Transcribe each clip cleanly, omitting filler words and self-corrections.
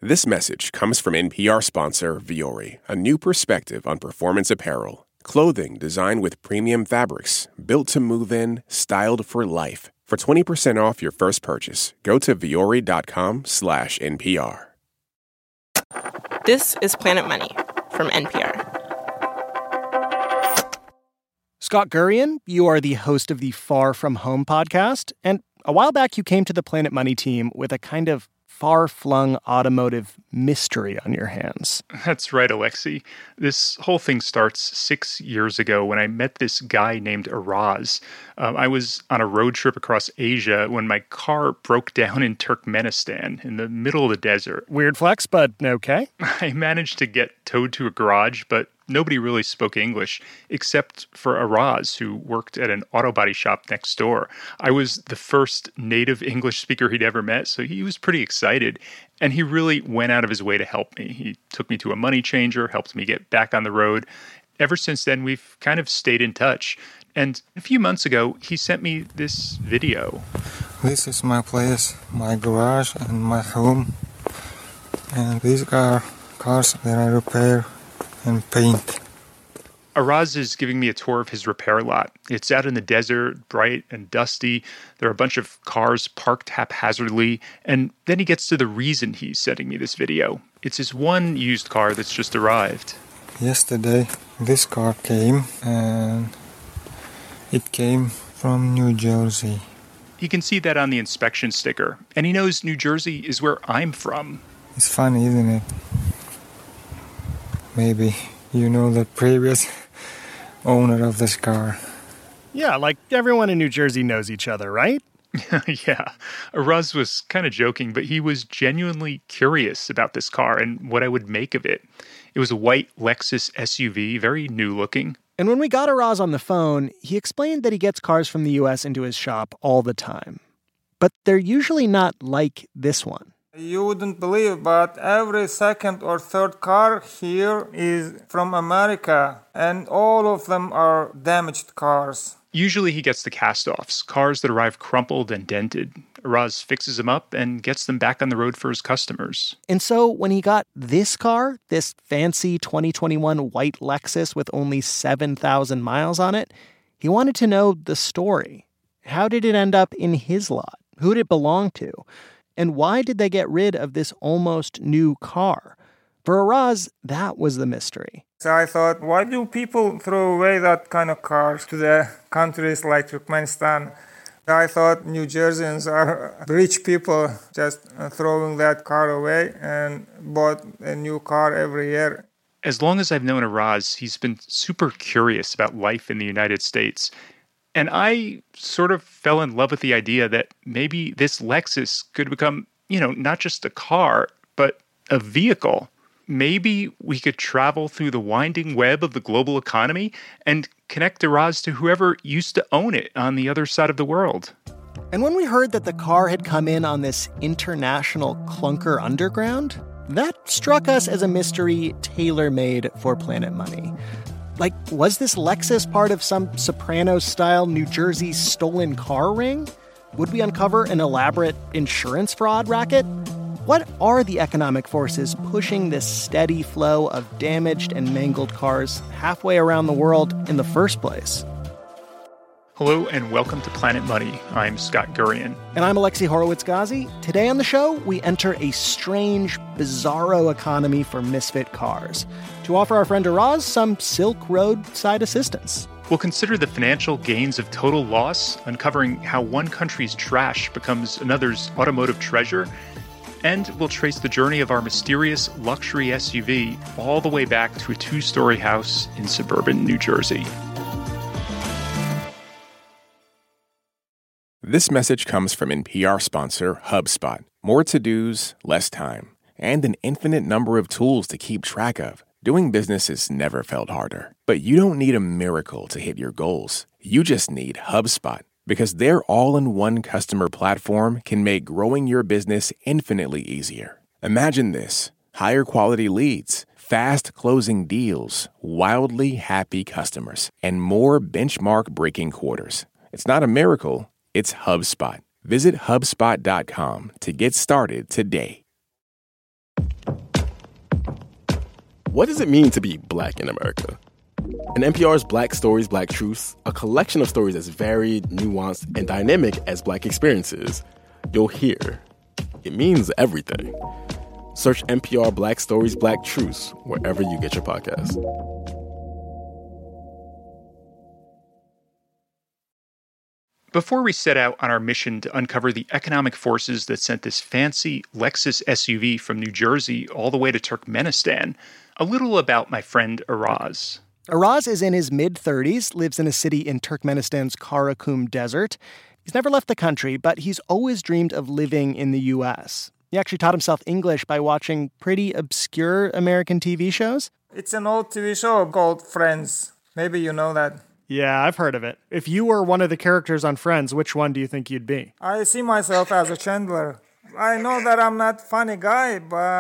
This message comes from NPR sponsor Vuori, a new perspective on performance apparel. Clothing designed with premium fabrics, built to move in, styled for life. For 20% off your first purchase, go to vuori.com/NPR. This is Planet Money from NPR. Scott Gurian, you are the host of the Far From Home podcast, and a while back you came to the Planet Money team with a kind of far-flung automotive mystery on your hands. That's right, Alexi. This whole thing starts 6 years ago when I met this guy named Araz. I was on a road trip across Asia when my car broke down in Turkmenistan in the middle of the desert. Weird flex, but okay. I managed to get towed to a garage, but nobody really spoke English except for Araz, who worked at an auto body shop next door. I was the first native English speaker he'd ever met, so he was pretty excited. And he really went out of his way to help me. He took me to a money changer, helped me get back on the road. Ever since then, we've kind of stayed in touch. And a few months ago, he sent me this video. This is my place, my garage and my home. And these are cars that I repair and paint. Araz is giving me a tour of his repair lot. It's out in the desert, bright and dusty. There are a bunch of cars parked haphazardly. And then he gets to the reason he's sending me this video. It's his one used car that's just arrived. Yesterday, this car came, and it came from New Jersey. You can see that on the inspection sticker. And he knows New Jersey is where I'm from. It's funny, isn't it? Maybe you know the previous owner of this car. Yeah, like everyone in New Jersey knows each other, right? Yeah. Araz was kind of joking, but he was genuinely curious about this car and what I would make of it. It was a white Lexus SUV, very new looking. And when we got Araz on the phone, he explained that he gets cars from the U.S. into his shop all the time. But they're usually not like this one. You wouldn't believe, but every second or third car here is from America, and all of them are damaged cars. Usually he gets the cast-offs, cars that arrive crumpled and dented. Araz fixes them up and gets them back on the road for his customers. And so when he got this car, this fancy 2021 white Lexus with only 7,000 miles on it, he wanted to know the story. How did it end up in his lot? Who did it belong to? And why did they get rid of this almost new car? For Araz, that was the mystery. So I thought, why do people throw away that kind of cars to the countries like Turkmenistan? I thought New Jerseyans are rich people just throwing that car away and bought a new car every year. As long as I've known Araz, he's been super curious about life in the United States. And I sort of fell in love with the idea that maybe this Lexus could become, not just a car, but a vehicle. Maybe we could travel through the winding web of the global economy and connect Araz to whoever used to own it on the other side of the world. And when we heard that the car had come in on this international clunker underground, that struck us as a mystery tailor-made for Planet Money. Like, was this Lexus part of some Sopranos-style New Jersey stolen car ring? Would we uncover an elaborate insurance fraud racket? What are the economic forces pushing this steady flow of damaged and mangled cars halfway around the world in the first place? Hello and welcome to Planet Money. I'm Scott Gurian. And I'm Alexi Horowitz-Ghazi. Today on the show, we enter a strange, bizarro economy for misfit cars to offer our friend Araz some Silk Road side assistance. We'll consider the financial gains of total loss, uncovering how one country's trash becomes another's automotive treasure, and we'll trace the journey of our mysterious luxury SUV all the way back to a 2-story house in suburban New Jersey. This message comes from NPR sponsor HubSpot. More to-dos, less time, and an infinite number of tools to keep track of. Doing business has never felt harder. But you don't need a miracle to hit your goals. You just need HubSpot, because their all-in-one customer platform can make growing your business infinitely easier. Imagine this: higher quality leads, fast closing deals, wildly happy customers, and more benchmark-breaking quarters. It's not a miracle. It's HubSpot. Visit HubSpot.com to get started today. What does it mean to be Black in America? In NPR's Black Stories, Black Truths, a collection of stories as varied, nuanced, and dynamic as Black experiences, you'll hear it means everything. Search NPR Black Stories, Black Truths wherever you get your podcasts. Before we set out on our mission to uncover the economic forces that sent this fancy Lexus SUV from New Jersey all the way to Turkmenistan, a little about my friend Araz. Araz is in his mid-30s, lives in a city in Turkmenistan's Karakum Desert. He's never left the country, but he's always dreamed of living in the U.S. He actually taught himself English by watching pretty obscure American TV shows. It's an old TV show called Friends. Maybe you know that. Yeah, I've heard of it. If you were one of the characters on Friends, which one do you think you'd be? I see myself as a Chandler. I know that I'm not a funny guy,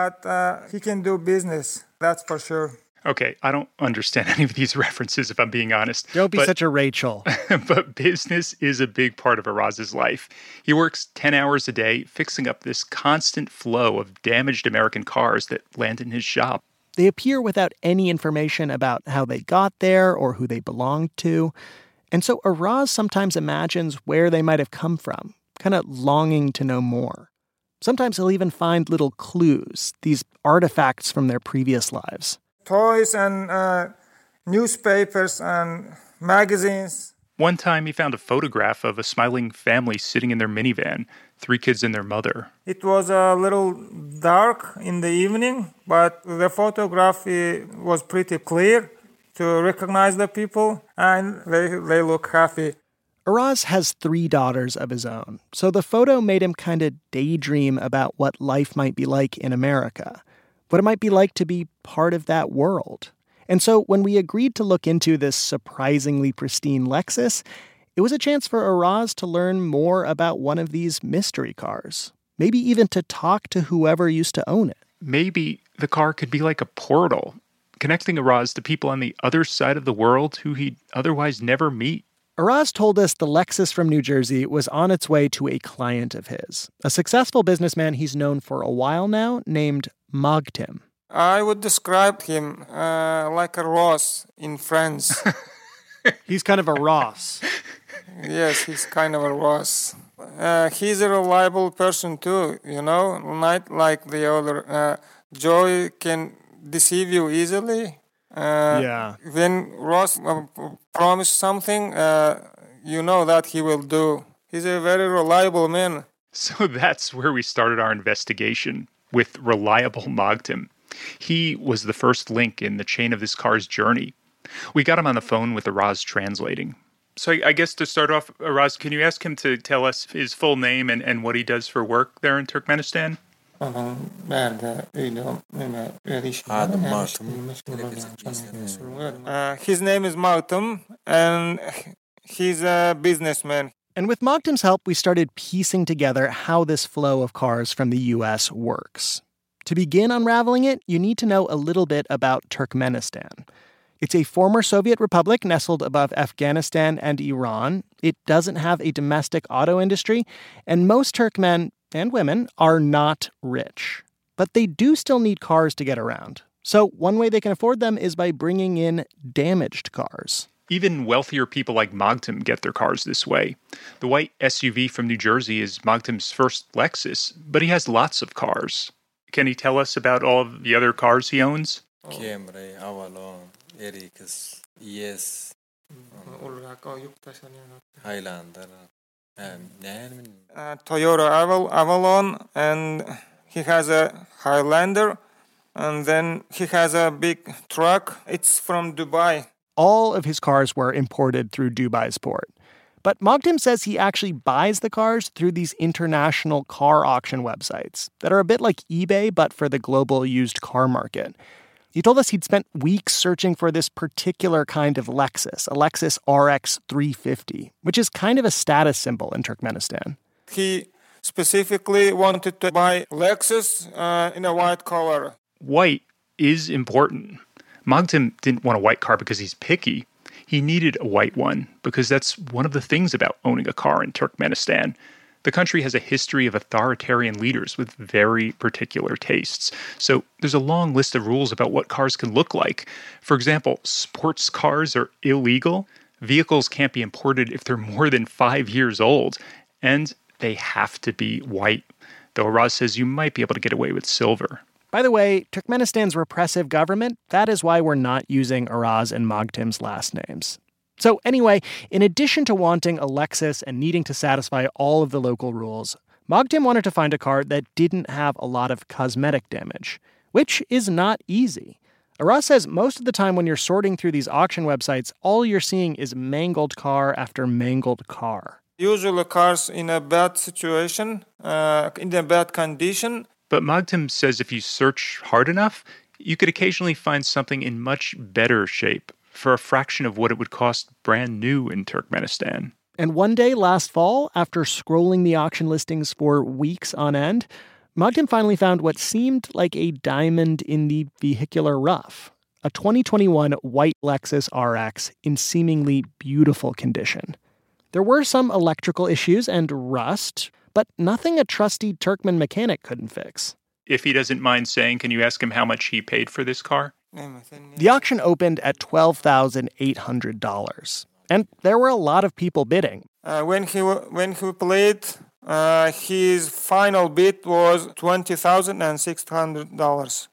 but he can do business. That's for sure. Okay, I don't understand any of these references, if I'm being honest. Don't be such a Rachel. But business is a big part of Araz's life. He works 10 hours a day fixing up this constant flow of damaged American cars that land in his shop. They appear without any information about how they got there or who they belonged to. And so Araz sometimes imagines where they might have come from, kind of longing to know more. Sometimes he'll even find little clues, these artifacts from their previous lives. Toys and newspapers and magazines. One time he found a photograph of a smiling family sitting in their minivan, 3 kids and their mother. It was a little dark in the evening, but the photography was pretty clear to recognize the people, and they look happy. Araz has 3 daughters of his own, so the photo made him kind of daydream about what life might be like in America, what it might be like to be part of that world. And so when we agreed to look into this surprisingly pristine Lexus, it was a chance for Araz to learn more about one of these mystery cars, maybe even to talk to whoever used to own it. Maybe the car could be like a portal, connecting Araz to people on the other side of the world who he'd otherwise never meet. Araz told us the Lexus from New Jersey was on its way to a client of his, a successful businessman he's known for a while now named Mogtim. I would describe him like a Ross in Friends. He's kind of a Ross. Yes, he's kind of a Ross. He's a reliable person too, not like the other. Joey can deceive you easily. When Ross promised something, you know that he will do. He's a very reliable man. So that's where we started our investigation, with reliable Mogtim. He was the first link in the chain of this car's journey. We got him on the phone with Araz translating. So I guess to start off, Araz, can you ask him to tell us his full name and what he does for work there in Turkmenistan? His name is Mogtim, and he's a businessman. And with Mogtim's help, we started piecing together how this flow of cars from the U.S. works. To begin unraveling it, you need to know a little bit about Turkmenistan. It's a former Soviet republic nestled above Afghanistan and Iran. It doesn't have a domestic auto industry, and most Turkmen and women are not rich. But they do still need cars to get around. So one way they can afford them is by bringing in damaged cars. Even wealthier people like Mogtim get their cars this way. The white SUV from New Jersey is Mogtim's first Lexus, but he has lots of cars. Can he tell us about all of the other cars he owns? Camry, Avalon, Ericus, ES, Highlander, Toyota Avalon, and he has a Highlander, and then he has a big truck. It's from Dubai. All of his cars were imported through Dubai's port. But Mogtim says he actually buys the cars through these international car auction websites that are a bit like eBay, but for the global used car market. He told us he'd spent weeks searching for this particular kind of Lexus, a Lexus RX 350, which is kind of a status symbol in Turkmenistan. He specifically wanted to buy Lexus in a white color. White is important. Mogtim didn't want a white car because he's picky. He needed a white one because that's one of the things about owning a car in Turkmenistan. The country has a history of authoritarian leaders with very particular tastes. So there's a long list of rules about what cars can look like. For example, sports cars are illegal. Vehicles can't be imported if they're more than 5 years old. And they have to be white. Though Araz says you might be able to get away with silver. By the way, Turkmenistan's repressive government, that is why we're not using Araz and Mogtim's last names. So anyway, in addition to wanting a Lexus and needing to satisfy all of the local rules, Mogtim wanted to find a car that didn't have a lot of cosmetic damage, which is not easy. Araz says most of the time when you're sorting through these auction websites, all you're seeing is mangled car after mangled car. Usually cars in a bad situation, in a bad condition. But Mogtim says if you search hard enough, you could occasionally find something in much better shape for a fraction of what it would cost brand new in Turkmenistan. And one day last fall, after scrolling the auction listings for weeks on end, Mogtim finally found what seemed like a diamond in the vehicular rough. A 2021 white Lexus RX in seemingly beautiful condition. There were some electrical issues and rust, but nothing a trusty Turkmen mechanic couldn't fix. If he doesn't mind saying, can you ask him how much he paid for this car? The auction opened at $12,800, and there were a lot of people bidding. When he played, his final bid was $20,600.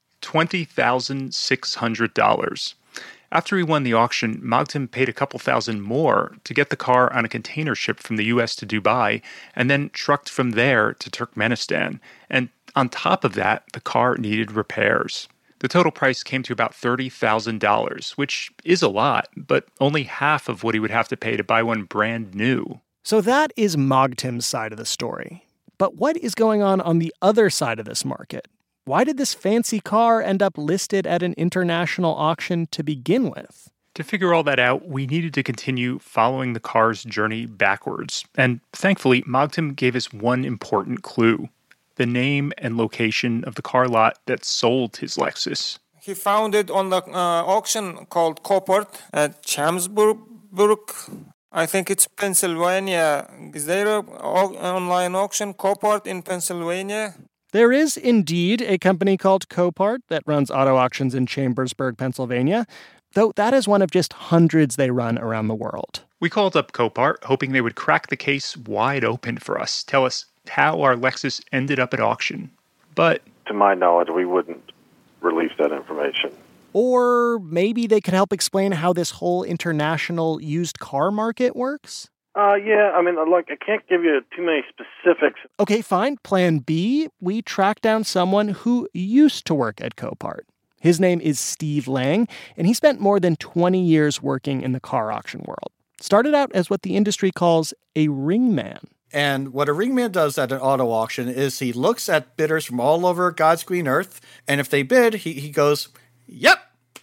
$20,600. After he won the auction, Mogtim paid a couple thousand more to get the car on a container ship from the U.S. to Dubai and then trucked from there to Turkmenistan. And on top of that, the car needed repairs. The total price came to about $30,000, which is a lot, but only half of what he would have to pay to buy one brand new. So that is Mogtim's side of the story. But what is going on the other side of this market? Why did this fancy car end up listed at an international auction to begin with? To figure all that out, we needed to continue following the car's journey backwards. And thankfully, Mogtim gave us one important clue: the name and location of the car lot that sold his Lexus. He found it on the auction called Copart at Chambersburg. I think it's Pennsylvania. Is there an online auction, Copart, in Pennsylvania? There is indeed a company called Copart that runs auto auctions in Chambersburg, Pennsylvania, though that is one of just hundreds they run around the world. We called up Copart, hoping they would crack the case wide open for us, tell us how our Lexus ended up at auction. But to my knowledge, we wouldn't release that information. Or maybe they could help explain how this whole international used car market works? Yeah, I mean, I can't give you too many specifics. Okay, fine. Plan B, we track down someone who used to work at Copart. His name is Steve Lang, and he spent more than 20 years working in the car auction world. Started out as what the industry calls a ringman. And what a ringman does at an auto auction is he looks at bidders from all over God's green earth, and if they bid, he goes, yep.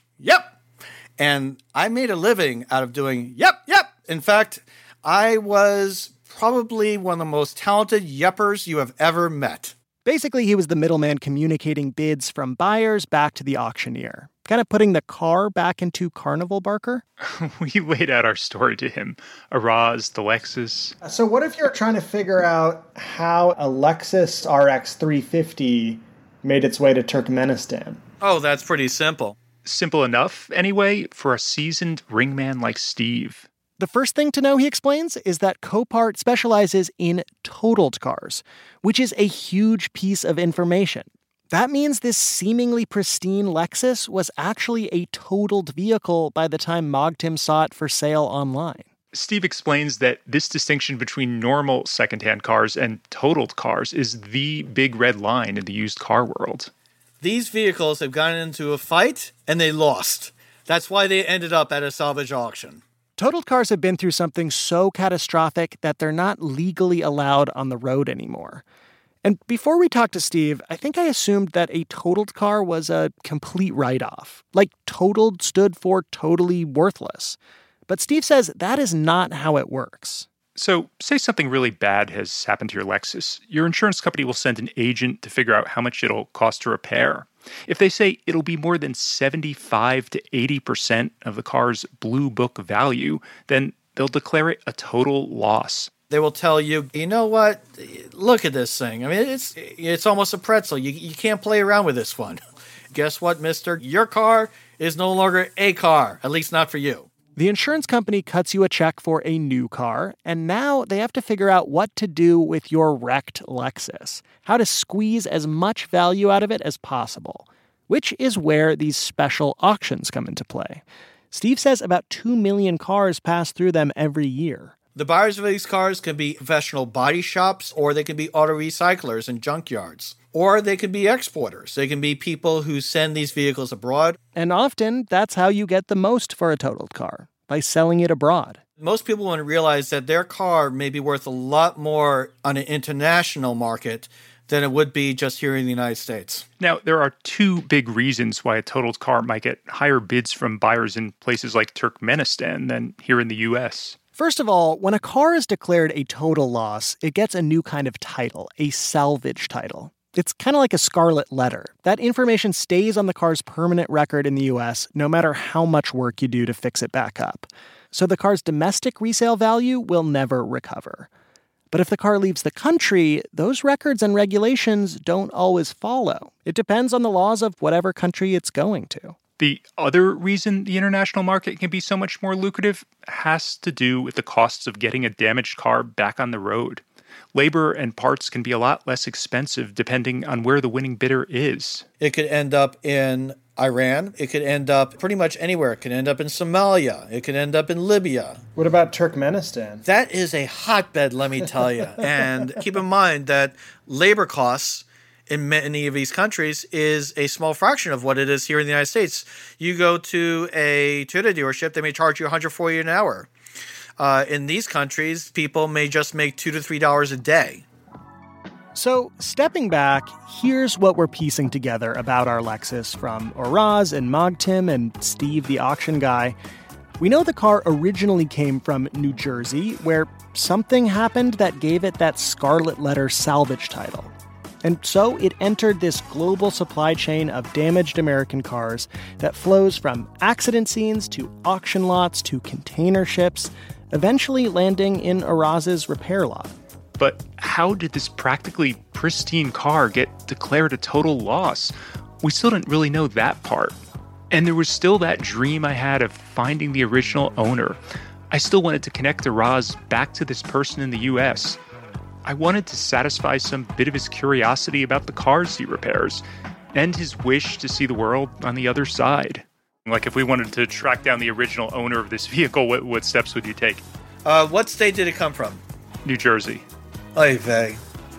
And I made a living out of doing yep. In fact, I was probably one of the most talented yeppers you have ever met. Basically, he was the middleman communicating bids from buyers back to the auctioneer, kind of putting the car back into Carnival Barker. We laid out our story to him. Araz, the Lexus. So what if you're trying to figure out how a Lexus RX 350 made its way to Turkmenistan? Oh, that's pretty simple. Simple enough, anyway, for a seasoned ringman like Steve. The first thing to know, he explains, is that Copart specializes in totaled cars, which is a huge piece of information. That means this seemingly pristine Lexus was actually a totaled vehicle by the time Mogtim saw it for sale online. Steve explains that this distinction between normal secondhand cars and totaled cars is the big red line in the used car world. These vehicles have gotten into a fight, and they lost. That's why they ended up at a salvage auction. Totaled cars have been through something so catastrophic that they're not legally allowed on the road anymore. And before we talked to Steve, I think I assumed that a totaled car was a complete write-off. Like, totaled stood for totally worthless. But Steve says that is not how it works. So, say something really bad has happened to your Lexus. Your insurance company will send an agent to figure out how much it'll cost to repair. If they say it'll be more than 75 to 80% of the car's blue book value, then they'll declare it a total loss. They will tell you, you know what? Look at this thing. I mean, it's almost a pretzel. You can't play around with this one. Guess what, mister? Your car is no longer a car, at least not for you. The insurance company cuts you a check for a new car, and now they have to figure out what to do with your wrecked Lexus, how to squeeze as much value out of it as possible, which is where these special auctions come into play. Steve says about 2 million cars pass through them every year. The buyers of these cars can be professional body shops, or they can be auto recyclers and junkyards. Or they can be exporters. They can be people who send these vehicles abroad. And often, that's how you get the most for a totaled car, by selling it abroad. Most people want to realize that their car may be worth a lot more on an international market than it would be just here in the United States. Now, there are two big reasons why a totaled car might get higher bids from buyers in places like Turkmenistan than here in the U.S. First of all, when a car is declared a total loss, it gets a new kind of title, a salvage title. It's kind of like a scarlet letter. That information stays on the car's permanent record in the U.S. no matter how much work you do to fix it back up. So the car's domestic resale value will never recover. But if the car leaves the country, those records and regulations don't always follow. It depends on the laws of whatever country it's going to. The other reason the international market can be so much more lucrative has to do with the costs of getting a damaged car back on the road. Labor and parts can be a lot less expensive depending on where the winning bidder is. It could end up in Iran. It could end up pretty much anywhere. It could end up in Somalia. It could end up in Libya. What about Turkmenistan? That is a hotbed, let me tell you. And keep in mind that labor costs in many of these countries is a small fraction of what it is here in the United States. You go to a Toyota dealership, they may charge you $140 an hour. In these countries, people may just make $2 to $3 a day. So, stepping back, here's what we're piecing together about our Lexus from Oraz and Mogtim and Steve, the auction guy. We know the car originally came from New Jersey, where something happened that gave it that scarlet letter salvage title. And so it entered this global supply chain of damaged American cars that flows from accident scenes to auction lots to container ships, eventually landing in Oras's repair lot. But how did this practically pristine car get declared a total loss? We still didn't really know that part. And there was still that dream I had of finding the original owner. I still wanted to connect Oraz back to this person in the U.S. I wanted to satisfy some bit of his curiosity about the cars he repairs and his wish to see the world on the other side. Like if we wanted to track down the original owner of this vehicle, what steps would you take? What state did it come from? New Jersey. Oy vey.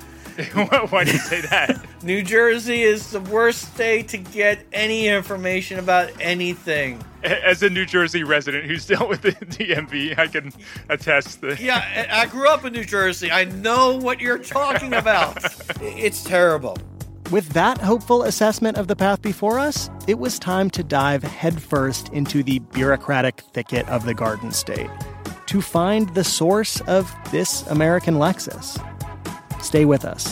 Why do you say that? New Jersey is the worst state to get any information about anything. As a New Jersey resident who's dealt with the DMV, I can attest that. Yeah, I grew up in New Jersey. I know what you're talking about. It's terrible. With that hopeful assessment of the path before us, it was time to dive headfirst into the bureaucratic thicket of the Garden State to find the source of this American Lexus. Stay with us.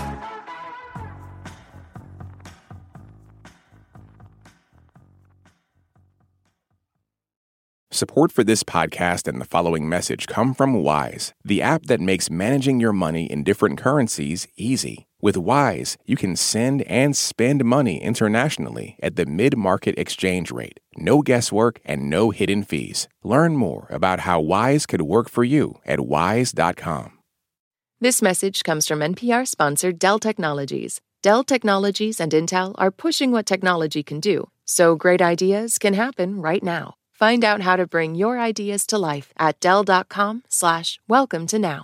Support for this podcast and the following message come from Wise, the app that makes managing your money in different currencies easy. With Wise, you can send and spend money internationally at the mid-market exchange rate. No guesswork and no hidden fees. Learn more about how Wise could work for you at wise.com. This message comes from NPR-sponsored Dell Technologies. Dell Technologies and Intel are pushing what technology can do, so great ideas can happen right now. Find out how to bring your ideas to life at Dell.com/welcome-to-now.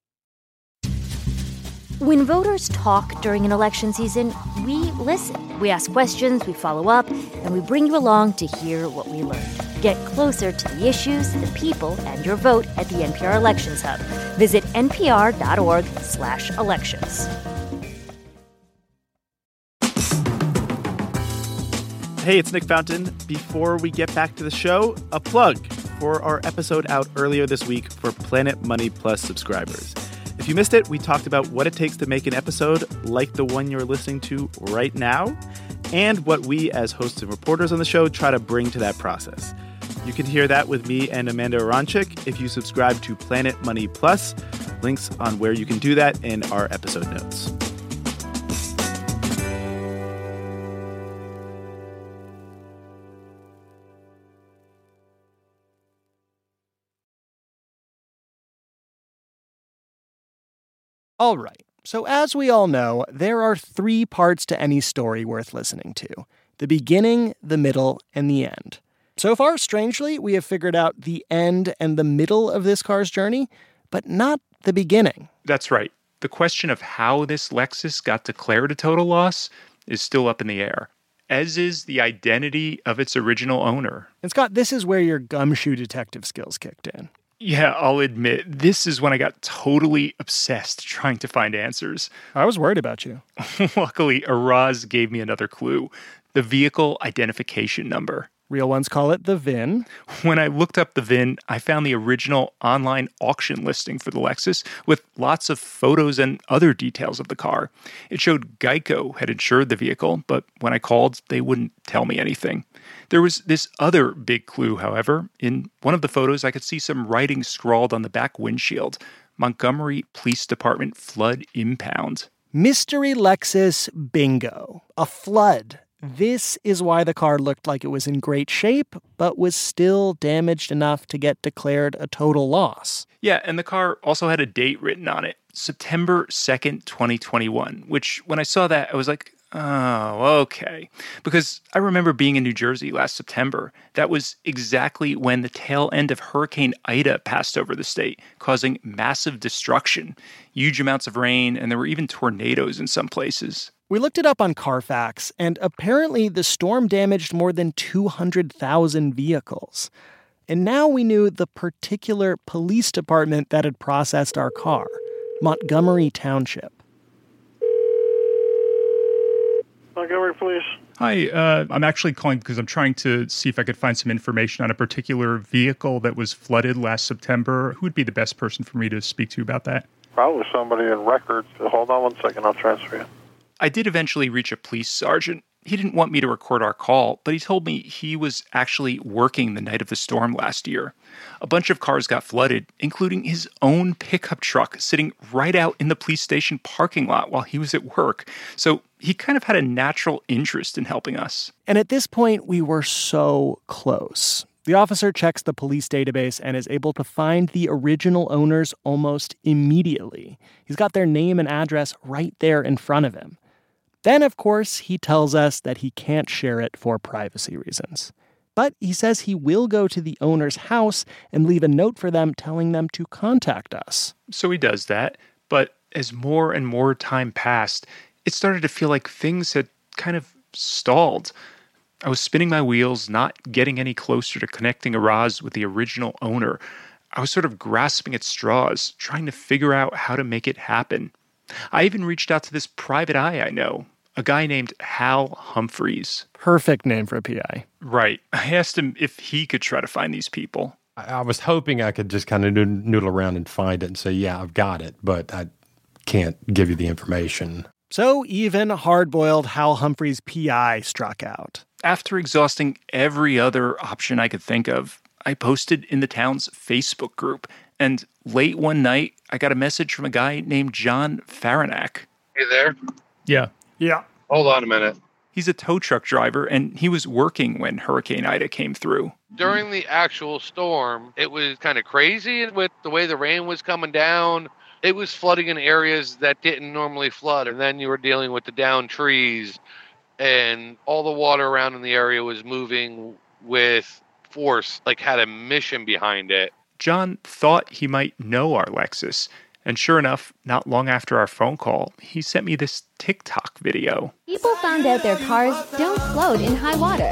When voters talk during an election season, we listen. We ask questions, we follow up, and we bring you along to hear what we learned. Get closer to the issues, the people, and your vote at the NPR Elections Hub. Visit npr.org/elections. Hey, it's Nick Fountain. Before we get back to the show, a plug for our episode out earlier this week for Planet Money Plus subscribers. If you missed it, we talked about what it takes to make an episode like the one you're listening to right now, and what we as hosts and reporters on the show try to bring to that process. You can hear that with me and Amanda Aronczyk if you subscribe to Planet Money Plus, Links on where you can do that in our episode notes. All right, so as we all know, there are 3 parts to any story worth listening to: the beginning, the middle, and the end. So far, strangely, we have figured out the end and the middle of this car's journey, but not the beginning. That's right. The question of how this Lexus got declared a total loss is still up in the air, as is the identity of its original owner. And Scott, this is where your gumshoe detective skills kicked in. Yeah, I'll admit, this is when I got totally obsessed trying to find answers. I was worried about you. Luckily, Araz gave me another clue: the vehicle identification number. Real ones call it the VIN. When I looked up the VIN, I found the original online auction listing for the Lexus with lots of photos and other details of the car. It showed Geico had insured the vehicle, but when I called, they wouldn't tell me anything. There was this other big clue, however. In one of the photos, I could see some writing scrawled on the back windshield: Montgomery Police Department Flood Impound. Mystery Lexus bingo. A flood. This is why the car looked like it was in great shape, but was still damaged enough to get declared a total loss. Yeah, and the car also had a date written on it: September 2nd, 2021, which when I saw that, I was like, oh, okay. Because I remember being in New Jersey last September. That was exactly when the tail end of Hurricane Ida passed over the state, causing massive destruction, huge amounts of rain, and there were even tornadoes in some places. We looked it up on Carfax, and apparently the storm damaged more than 200,000 vehicles. And now we knew the particular police department that had processed our car: Montgomery Township. Montgomery Police. Hi, I'm actually calling because I'm trying to see if I could find some information on a particular vehicle that was flooded last September. Who would be the best person for me to speak to about that? Probably somebody in records. Hold on 1 second, I'll transfer you. I did eventually reach a police sergeant. He didn't want me to record our call, but he told me he was actually working the night of the storm last year. A bunch of cars got flooded, including his own pickup truck sitting right out in the police station parking lot while he was at work. So he kind of had a natural interest in helping us. And at this point, we were so close. The officer checks the police database and is able to find the original owners almost immediately. He's got their name and address right there in front of him. Then, of course, he tells us that he can't share it for privacy reasons. But he says he will go to the owner's house and leave a note for them telling them to contact us. So he does that, but as more and more time passed, it started to feel like things had kind of stalled. I was spinning my wheels, not getting any closer to connecting Araz with the original owner. I was sort of grasping at straws, trying to figure out how to make it happen. I even reached out to this private eye I know, a guy named Hal Humphreys. Perfect name for a PI. Right. I asked him if he could try to find these people. I was hoping I could just kind of noodle around and find it and say, yeah, I've got it, but I can't give you the information. So even hard-boiled Hal Humphreys' PI struck out. After exhausting every other option I could think of, I posted in the town's Facebook group, and late one night, I got a message from a guy named John Farinack. You there? Yeah. Yeah. Hold on a minute. He's a tow truck driver, and he was working when Hurricane Ida came through. During the actual storm, it was kind of crazy with the way the rain was coming down. It was flooding in areas that didn't normally flood, and then you were dealing with the downed trees, and all the water around in the area was moving with force, like had a mission behind it. John thought he might know our Lexus, and sure enough, not long after our phone call, he sent me this TikTok video. People found out their cars don't float in high water.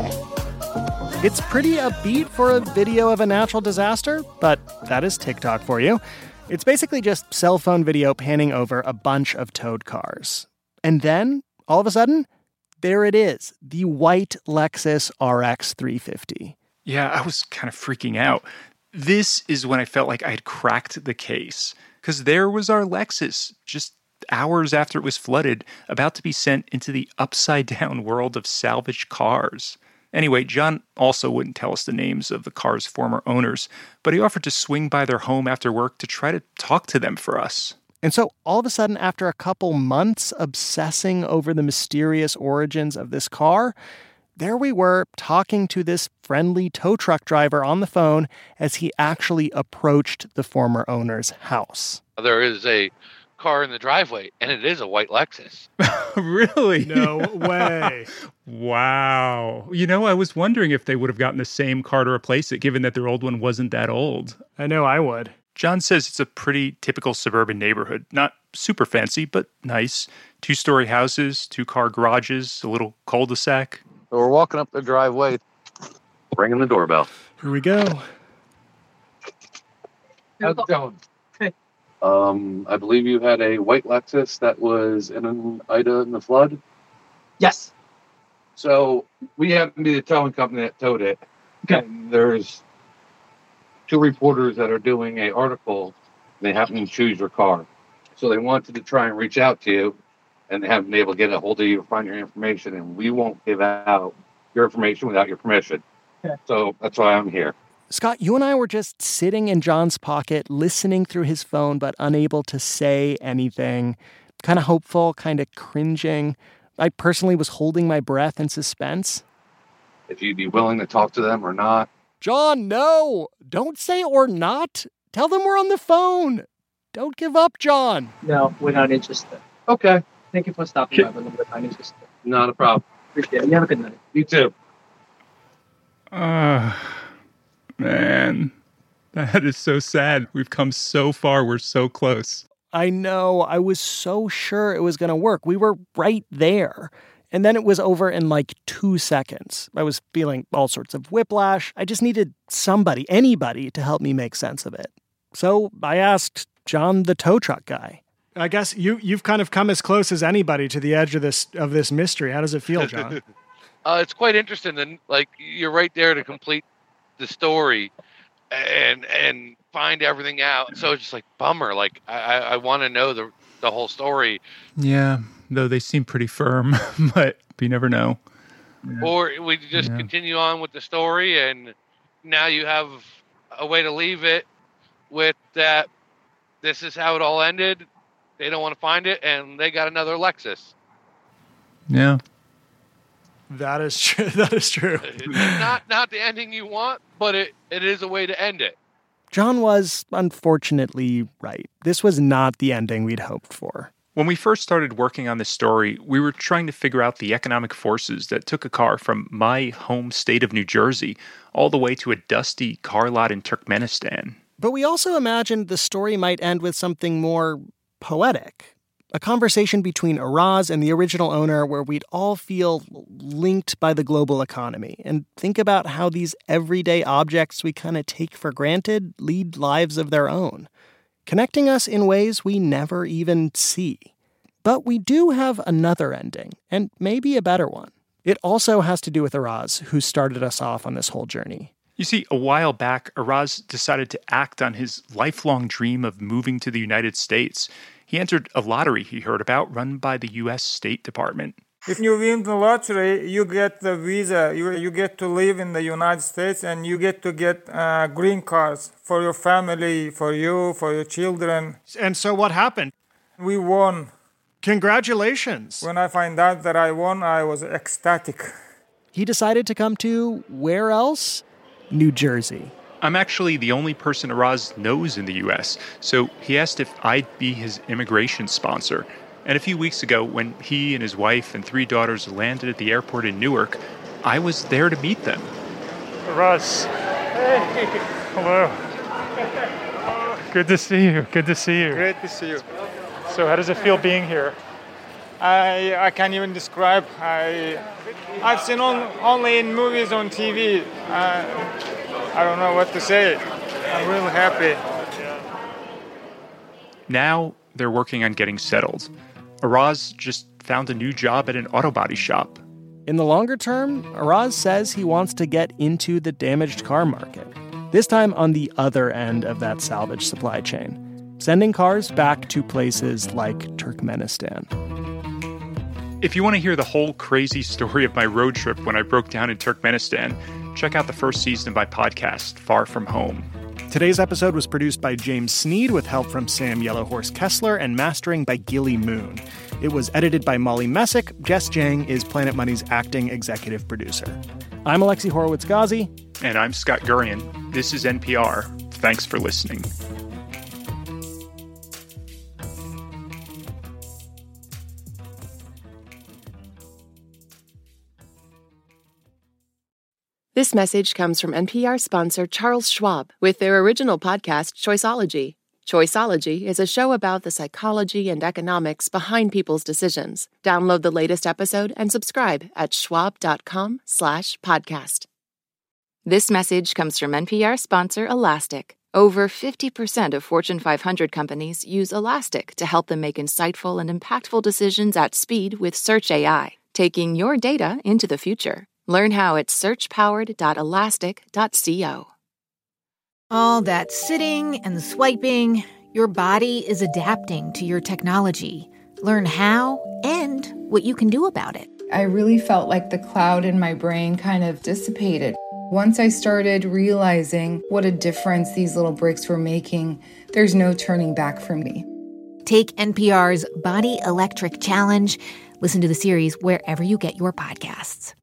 It's pretty upbeat for a video of a natural disaster, but that is TikTok for you. It's basically just cell phone video panning over a bunch of towed cars. And then, all of a sudden, there it is, the white Lexus RX 350. Yeah, I was kind of freaking out. This is when I felt like I had cracked the case, because there was our Lexus, just hours after it was flooded, about to be sent into the upside-down world of salvaged cars. Anyway, John also wouldn't tell us the names of the car's former owners, but he offered to swing by their home after work to try to talk to them for us. And so all of a sudden, after a couple months obsessing over the mysterious origins of this car, there we were talking to this friendly tow truck driver on the phone as he actually approached the former owner's house. There is a car in the driveway, and it is a white Lexus. Really? No way. Wow. You know, I was wondering if they would have gotten the same car to replace it, given that their old one wasn't that old. I know I would. John says it's a pretty typical suburban neighborhood. Not super fancy, but nice. 2-story houses, 2-car garages, a little cul-de-sac. So we're walking up the driveway, ringing the doorbell. Here we go. How's it going? I believe you had a white Lexus that was in Ida in the flood? Yes. So we happen to be the towing company that towed it. Okay. And there's 2 reporters that are doing an article. And they happen to choose your car. So they wanted to try and reach out to you, and they haven't been able to get a hold of you to find your information. And we won't give out your information without your permission. Okay. So that's why I'm here. Scott, you and I were just sitting in John's pocket, listening through his phone, but unable to say anything. Kind of hopeful, kind of cringing. I personally was holding my breath in suspense. If you'd be willing to talk to them or not. John, no! Don't say or not. Tell them we're on the phone. Don't give up, John. No, we're not interested. Okay. Thank you for stopping by, but we're not interested. Not a problem. Appreciate it. You have a good night. You too. Man, that is so sad. We've come so far. We're so close. I know. I was so sure it was going to work. We were right there. And then it was over in like 2 seconds. I was feeling all sorts of whiplash. I just needed somebody, anybody, to help me make sense of it. So I asked John, the tow truck guy. I guess you've kind of come as close as anybody to the edge of this mystery. How does it feel, John? It's quite interesting. And like, you're right there to complete the story and find everything out. So it's just like bummer. Like I want to know the whole story. Yeah, though they seem pretty firm, but you never know. Or we just continue on with the story, and now you have a way to leave it with that. This is how it all ended. They don't want to find it, and they got another Lexus. Yeah. That is true. That is true. Not the ending you want, but it is a way to end it. John was, unfortunately, right. This was not the ending we'd hoped for. When we first started working on this story, we were trying to figure out the economic forces that took a car from my home state of New Jersey all the way to a dusty car lot in Turkmenistan. But we also imagined the story might end with something more poetic. A conversation between Araz and the original owner where we'd all feel linked by the global economy and think about how these everyday objects we kind of take for granted lead lives of their own, connecting us in ways we never even see. But we do have another ending, and maybe a better one. It also has to do with Araz, who started us off on this whole journey. You see, a while back, Araz decided to act on his lifelong dream of moving to the United States. He entered a lottery he heard about run by the U.S. State Department. If you win the lottery, you get the visa. You get to live in the United States, and you get green cards for your family, for you, for your children. And so what happened? We won. Congratulations. When I find out that I won, I was ecstatic. He decided to come to where else? New Jersey. I'm actually the only person Araz knows in the U.S., so he asked if I'd be his immigration sponsor. And a few weeks ago, when he and his wife and 3 daughters landed at the airport in Newark, I was there to meet them. Araz. Hey. Hello. Good to see you. Good to see you. Great to see you. So how does it feel being here? I can't even describe. I've seen only in movies on TV. I don't know what to say. I'm really happy. Now they're working on getting settled. Araz just found a new job at an auto body shop. In the longer term, Araz says he wants to get into the damaged car market, this time on the other end of that salvage supply chain, sending cars back to places like Turkmenistan. If you want to hear the whole crazy story of my road trip when I broke down in Turkmenistan, check out the first season of my podcast, Far From Home. Today's episode was produced by James Sneed with help from Sam Yellowhorse Kessler and mastering by Gilly Moon. It was edited by Molly Messick. Jess Jang is Planet Money's acting executive producer. I'm Alexi Horowitz-Ghazi. And I'm Scott Gurian. This is NPR. Thanks for listening. This message comes from NPR sponsor Charles Schwab with their original podcast, Choiceology. Choiceology is a show about the psychology and economics behind people's decisions. Download the latest episode and subscribe at schwab.com/podcast. This message comes from NPR sponsor Elastic. Over 50% of Fortune 500 companies use Elastic to help them make insightful and impactful decisions at speed with Search AI, taking your data into the future. Learn how at searchpowered.elastic.co. All that sitting and swiping, your body is adapting to your technology. Learn how and what you can do about it. I really felt like the cloud in my brain kind of dissipated. Once I started realizing what a difference these little breaks were making, there's no turning back for me. Take NPR's Body Electric Challenge. Listen to the series wherever you get your podcasts.